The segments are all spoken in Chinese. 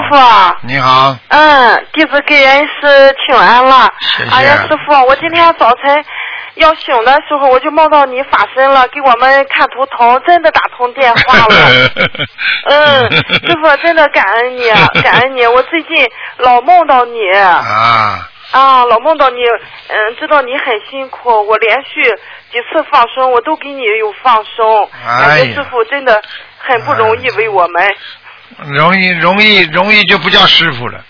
傅啊。 你好。 弟子给人师请安了。 谢谢。 哎呀，师傅，我今天早晨要醒的时候，我就梦到你法身了，给我们看图腾，真的打通电话了。师傅，真的感恩你，感恩你。我最近老梦到你。老梦到你，知道你很辛苦，我连续几次放生，我都给你有放生，感觉师傅真的很不容易为我们。 容易就不叫师傅了。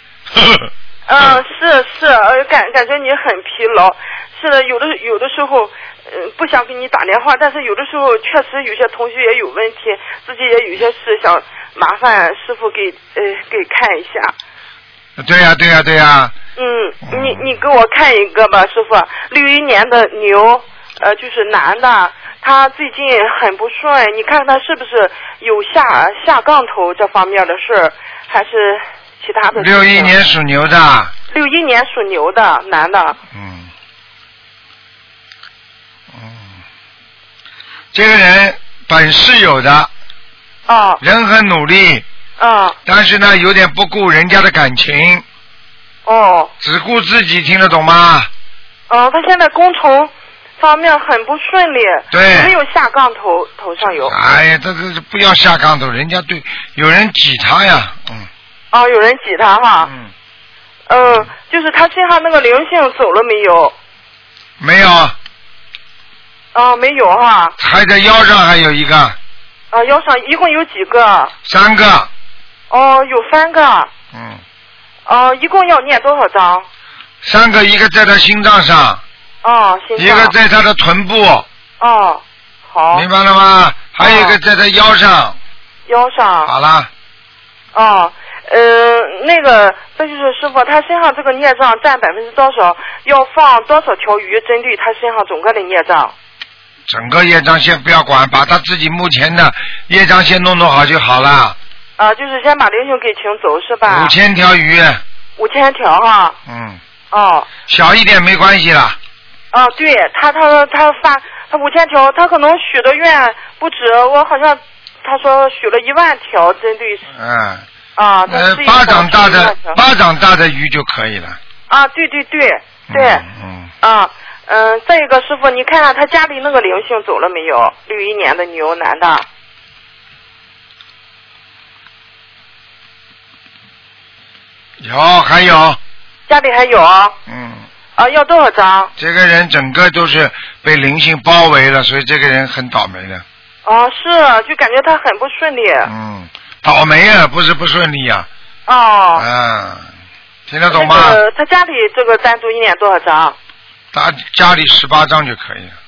是，感觉你很疲劳。是的，有的时候，不想给你打电话，但是有的时候确实有些同学也有问题，自己也有些事想麻烦师傅给看一下。 对呀。 你给我看一个吧，师傅。61年的牛，就是男的，他最近很不顺，你看他是不是有下杠头这方面的事，还是其他的 ？61年属牛的。 61年属牛的男的。 这个人本事有的。人很努力。但是呢，有点不顾人家的感情。只顾自己，听得懂吗？ 他现在工程方面很不顺利。 对。 没有下杠头上有。 哎呀，这不要下杠头，人家有人挤他呀。 有人挤他哈。就是他身上那个灵性走了没有？ 没有。 没有哈。 还在腰上还有一个。 腰上一共有几个 ？3个。 有3个。一共要念多少章 ？3个，一个在他心脏上。 心脏。 一个在他的臀部。 好。 明白了吗？还有一个在他腰上。 腰上。 好了。 那个，这就是师傅，他身上这个孽障占多少？要放多少条鱼针对他身上整个的孽障？ 整个业障先不要管，把他自己目前的业障先弄好就好了。 就是先把灵性给请走是吧 ？5000条鱼。 5000条哈。 小一点没关系了。 对，他5000条，他可能许的愿不止，我好像他说许了1万条针对。 巴掌大的鱼就可以了。 对。再一个师傅，你看看他家里那个灵性走了没有？61年的牛男的。 还有。 家里还有。要多少张？ 这个人整个都是被灵性包围了，所以这个人很倒霉的。 是，就感觉他很不顺利。 倒霉啊，不是不顺利啊。听得懂吗？ 他家里这个单独一年多少张？ 他家里18张就可以了。